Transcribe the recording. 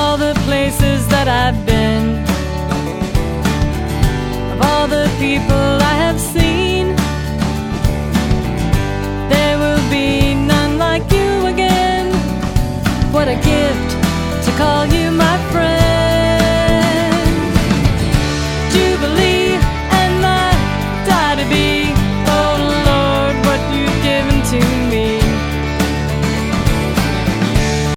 all the places that I've been, of all the people I have seen. There will be none like you again. What a gift to call you my friend.